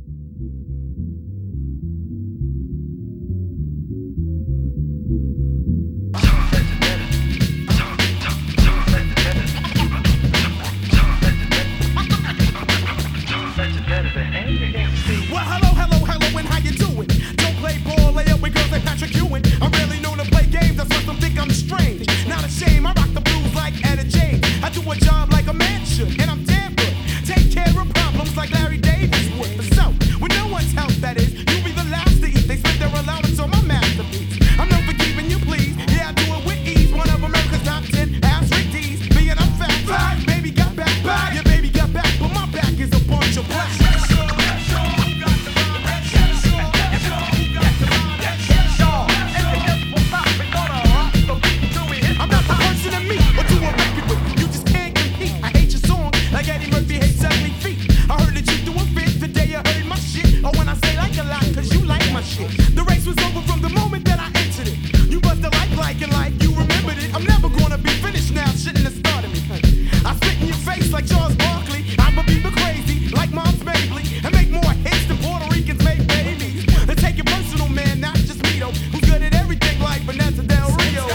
Well, hello, hello, hello, and how you doing? Don't play ball, lay up with girls like Patrick Ewing. I'm really known to play games, that's why some think I'm strange. Not a shame, I rock the blues like Etta James. I do a job like a man should, and I'm damn good. Take care of problems like Larry Davis would. So, when no one's help, that is, you be the last to eat. They spend their allowance on my masterpiece. I'm known for keeping you pleased. Yeah, I do it with ease. One of America's top 10 ass Rick D's. Me and I'm fat. Baby got back. Yeah, baby got back, but my back is a bunch of black. The race was over from the moment that I entered it. You must have like you remembered it. I'm never gonna be finished now, shouldn't have started me. I spit in your face like Charles Barkley. I'm a beaver crazy, like Mom's Mabley. And make more hits than Puerto Ricans make babies. And take it personal, man, not just me though. Who's good at everything like Vanessa Del Rio.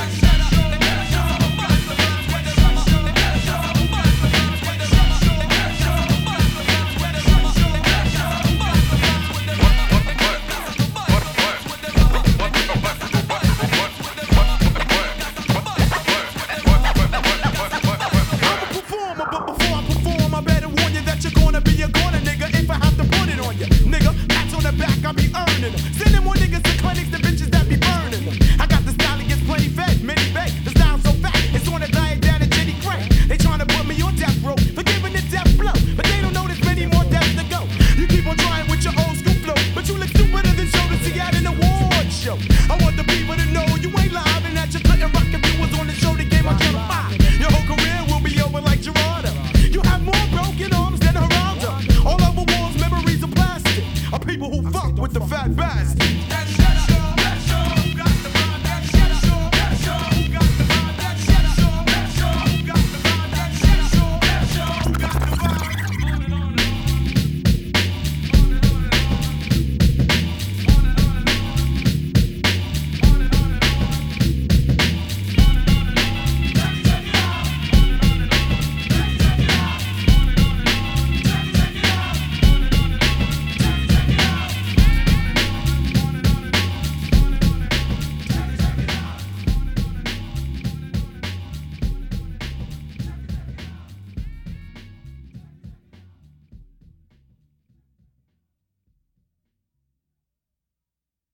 Sending more niggas to clinics than bitches that be burning them. I got the style against plenty fed, many beg. The style so fat, it's on a diet down at Jenny Crack. They tryna put me on death row for giving the death blow, but they don't know there's many more deaths to go. You keep on trying with your old school flow, but you look stupider than show to see at an award show. I want the people to know you ain't live and that you couldn't rock if you was on the show that gave my channel 5. Your whole career will be over like Gerardo. You have more broken arms than Geraldo. All over walls, memories of plastic. Are people who fuck with the fat bastard.